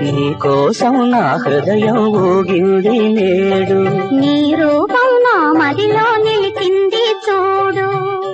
నీ కోసం నా హృదయం ఊగింది నేడు, నీ రూపం నా మదిలో నిలిచింది చూడు.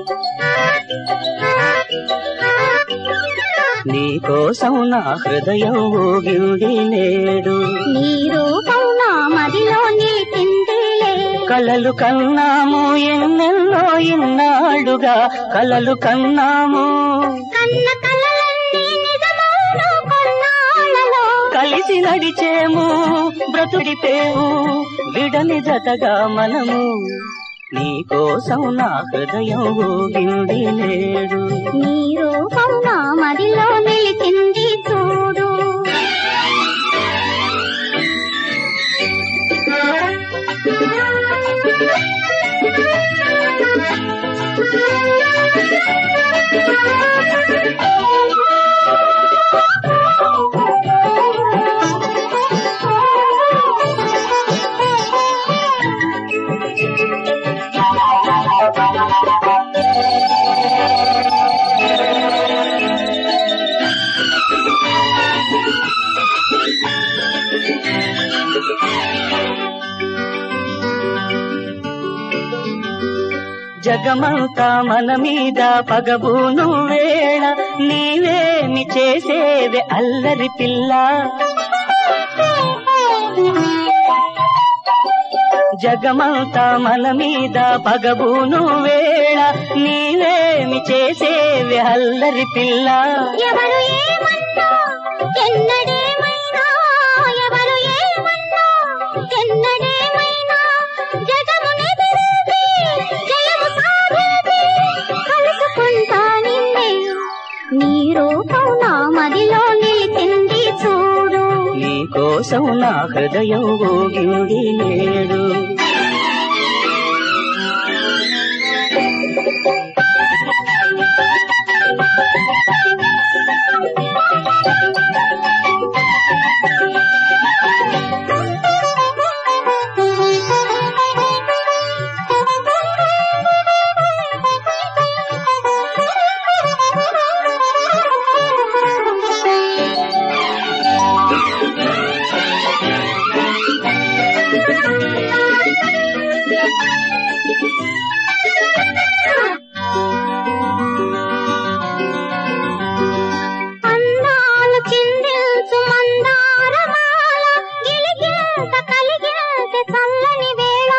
నీ కోసం నా హృదయం ఊగింది నేడు, నీ రూపం నా మదిలో నిలిచిందిలే. కలలు కన్నాము ఎన్నెన్నో ఇన్నాళ్ళుగా, కలలు కన్నాము కన్న కలలన్నీ నిజమౌను కొన్నాళ్ళలో. కలిసి నడిచేము బ్రతుడిపేము విడని జతగా మనము. నీ కోసం నా హృదయం ఊగింది నేడు, నీ రూపం నా మదిలో నిలిచింది చూడు. జగమంతా మన మీద పగబూను వేళ, నీవేమి చేసేవే అల్లరి పిల్ల. జగమంతా మన మీద పగబూను వేళ, నీవేమి చేసేవే అల్లరి పిల్ల. ఎవరు ఏమన్నా ఎన్నడేమైనా, ఎవరు ఏమన్నా ఎన్నడేమైనా, జగమునెదిరించి జయము సాధించి కలుసుకుంటా నిన్నే. నీ రూపం నా మదిలో నిలిచింది చూడు, నీ కోసం నా హృదయం ఊగింది నేడు. అందాలు చిందించు మందారమాల, గిలిగిలిత కలిగిలిత చల్లని వేళ.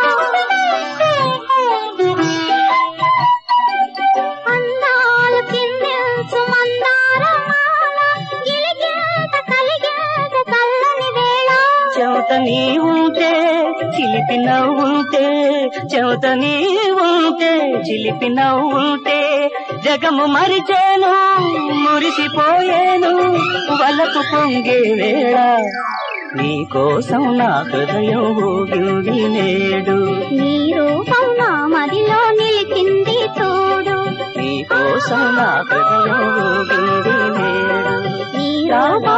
అందాలు చిందించు మందారమాల, గిలిగిలిత కలిగిలిత చల్లని వేళ. చెవత నీ ఉంటే చిలిపి నవ్వుంటే, చెవత నీ ఉంటే చిలిపి నవ్వుంటే, జగము మరిచేను మురిసిపోయేను వలకు పొంగే వేళ. నీ కోసం నా హృదయం ఊగింది నేడు, నీ రూపం నా మదిలో నిలిచింది చూడు, నీ కోసం నా హృదయం ఊగింది నేడు. నీ రూపం